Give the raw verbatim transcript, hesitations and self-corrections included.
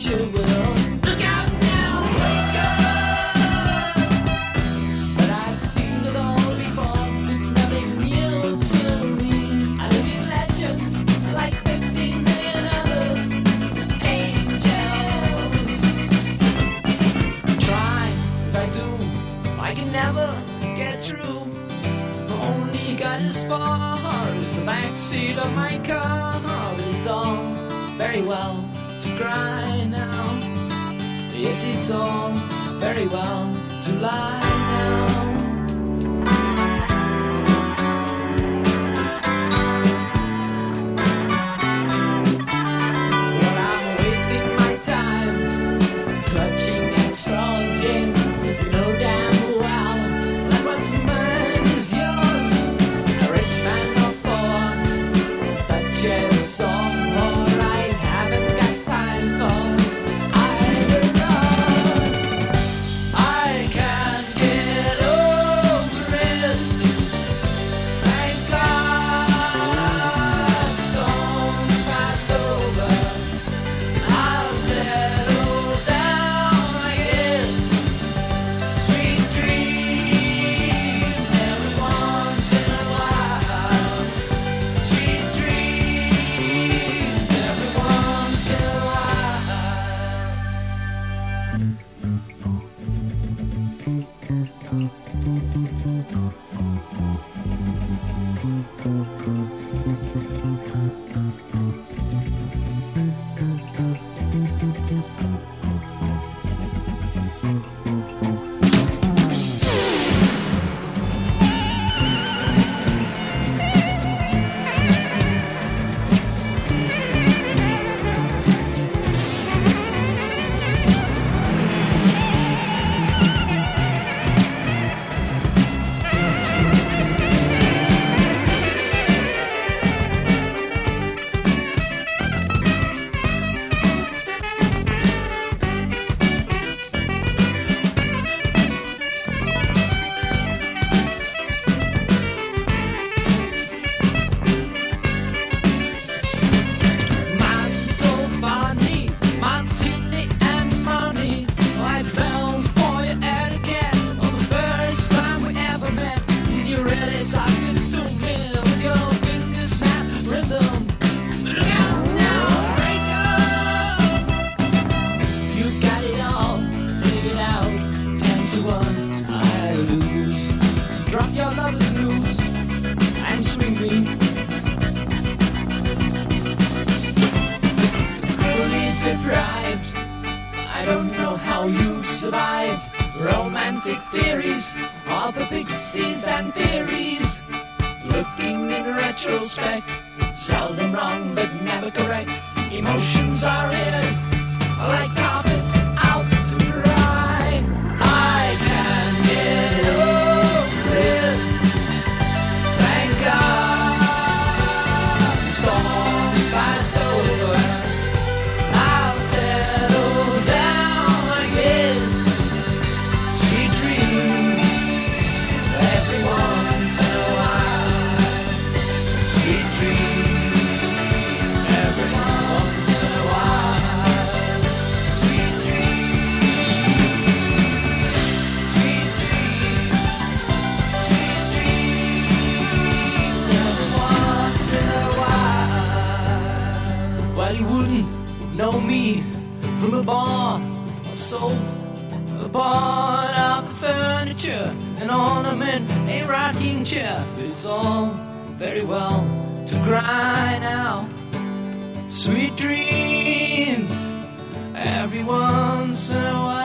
you will. Look out now, wake up! But I've seen it all before, it's nothing new to me. I live in legend, like fifteen million other angels. Try as I do, I can never get through. Only got as far as the backseat of my car. It's all very well to cry now. Yes, it's all very well to lie now. Well, I'm wasting my time clutching at straws, yeah. You know damn well that what's mine is yours. A rich man or poor, touches some more. I haven't got time for either or. I can't get over it. Thank God, storms passed over. I'll settle down, I guess. Sweet dreams every once in a while. Sweet dreams every once in a while. Mantovani, Martini and money. I fell for your etiquette on the first time we ever met. You really sucked it to me with your finger snap rhythm. Now, now, break up. You got it all figured out. Ten to one, I lose. Drop your lovers loose and swing me. Cruelly deprived, I don't know how you've survived. Romantic theories of the pixies and fairies. Looking in retrospect, seldom wrong but never correct. Emotions are in like carpets out to dry. I can't get over it. Thank God, storms passed over. I'll settle down, I guess. Sweet dreams every once in a while. Sweet dreams every once in a while. Sweet dreams, sweet dreams, sweet dreams every once in a while. Well, you wouldn't know me from a bar or so. A part of the furniture, an ornament, a rocking chair. It's all very well to cry now. Sweet dreams every once in a while.